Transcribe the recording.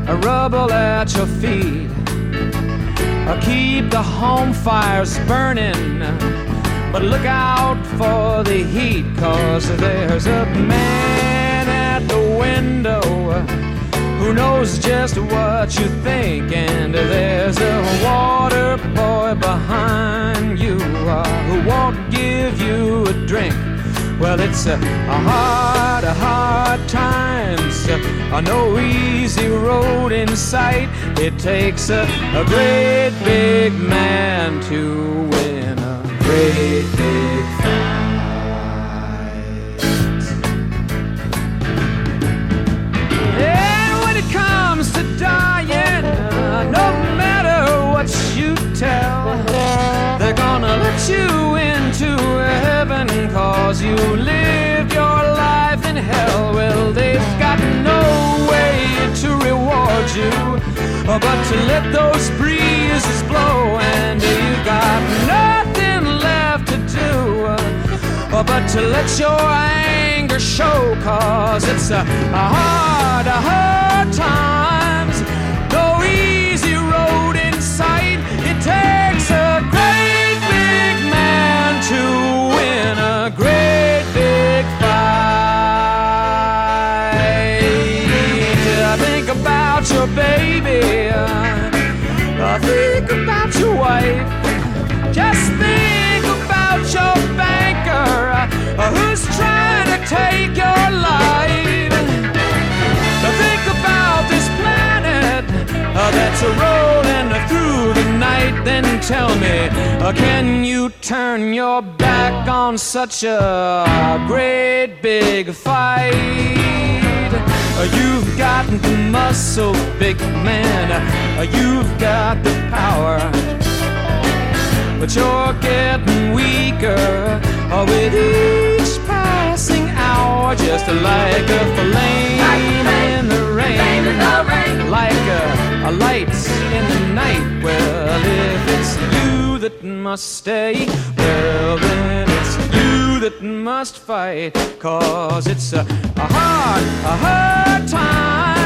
rubble at your feet. Keep the home fires burning, but look out for the heat, 'cause there's a man at the window who knows just what you think, and there's a water boy behind you who won't give you a drink. Well, it's a hard times, no easy road in sight. It takes a great big man to win a great big fight. And when it comes to dying, no matter what you tell, they're gonna let you into heaven 'cause you lived your life in hell. Well, they've got no way to reward you but to let those breezes blow, and you've got nothing left to do but to let your anger show, 'cause it's a hard times, no easy road in sight. It takes a great big man to win a great big fight. Think about your baby, think about your wife, just think about your banker who's trying to take your life. Think about this planet that's rolling through the night. Then tell me, can you turn your back on such a great big fight? You've got the muscle, big man, you've got the power, but you're getting weaker with each passing hour, just like a flame in the rain, like a light in the night. Well, if it's you that must stay, well then it's you that must fight, 'cause it's a hard time.